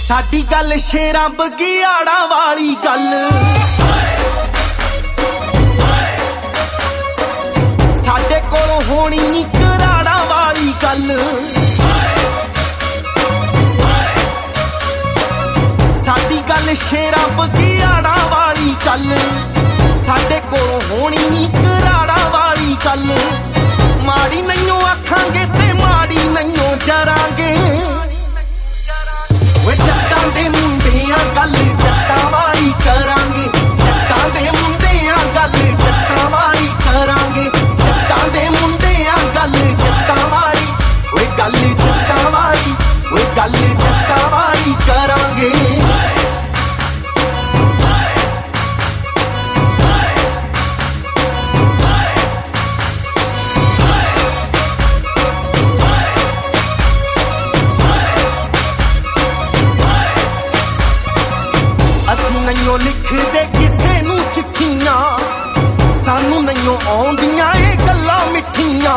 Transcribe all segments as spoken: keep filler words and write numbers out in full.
साडी गल शेरां बगियाड़ा वाली गल, साडे कोलों होनी नी कराड़ा वाली गल, साडी गल शेरां बगियाड़ा वाली गल, साडे कोलों होनी नी कराड़ा वाली गल। माड़ी नहियों आखांगे ते माड़ी नहियों जरांगे, जट्टां दे मुंडियां गल जट्टां वाली करांगे, जट्टां दे मुंडियां गल जट्टां वाली करांगे, जट्टां दे मुंडियां गल जट्टां वाली, ओए गल जट्टां वाली, ओए गल जट्टां वाली करांगे। नहियों लिखदे किसे नू चिट्ठियां, सानू नहियों आउंदियां ए गल्लां मिठियां।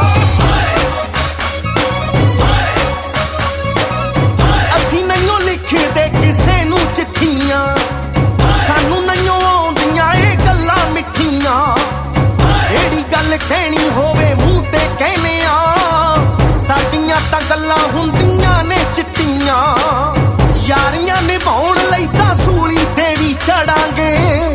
असीं नहियों लिखदे किसे नू चिट्ठियां, सानू नहियों आउंदियां ए गल्लां मिठियां। जेड़ी गल कहनी होवे मूंह ते कहने आ, साडियां तां गल्लां हुंदियां ने चिट्टियां। यारियां निभाउण लई तां सूली ते भी चढ़ांगे,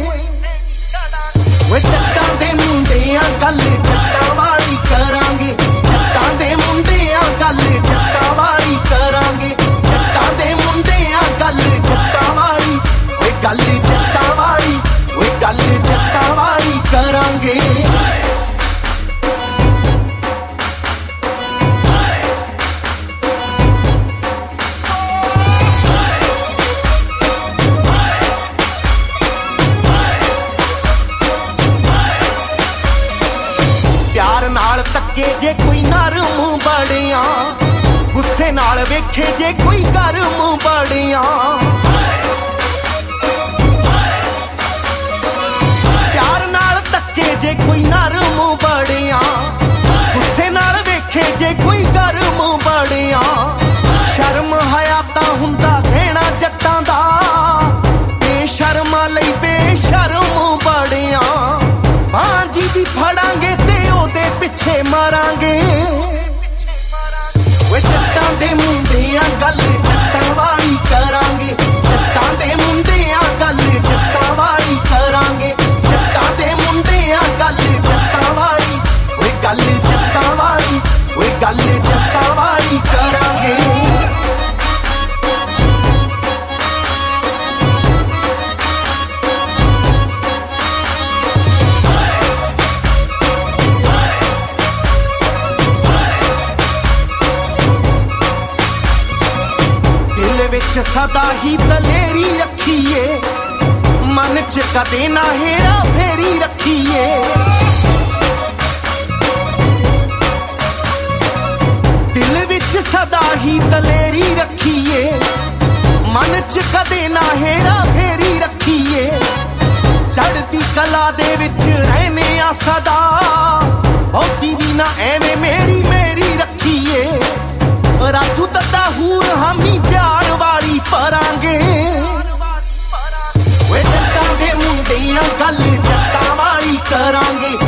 ओए जट्टां दे मुंडियां गल जट्टां वाली करांगे, जट्टां दे मुंडियां गल जट्टां वाली करांगे, जट्टां दे मुंडियां गल जट्टां वाली, ओए गल जट्टां वाली, ओए गल जट्टां वाली करांगे। प्यार नाल तक्के जे कोई नरम बड़ियां, गुस्से नाल वेखे जे कोई गरम बड़ियां। प्यार नाल तक्के जे कोई नरम बड़ियां, गुस्से नाल वेखे जे कोई गरम बड़ियां। शर्म हया तां हुंदा कहना जट्टां दा, बेशर्मा लई बेशर्म बड़ियां। भांजी दी फड़ांगे ते ओदे पिछे मारांगे, ओए जट्टां दे मुंडियां गल जट्टां वाली करांगे, जट्टां दे मुंडियां गल जट्टां वाली करांगे, जट्टां दे मुंडियां गल जट्टां वाली, ओए गल जट्टां वाली, ओए गल जट्टां वाली करांगे। विच सदा ही दलेरी रखीए, मन च कदे ना हेरा फेरी रखीए। दिल विच सदा ही दलेरी रखीए, मन च कदे ना हेरा फेरी रखीए। चढ़दी कला दे विच रहने आ सदा, बहुती भी ना एवें मेरी मेरी रखीए। राजू दत्ता हूर हामी प्यार वाली परांगे, ओए जट्टां दे मुंडियां गल जट्टां वाली करांगे,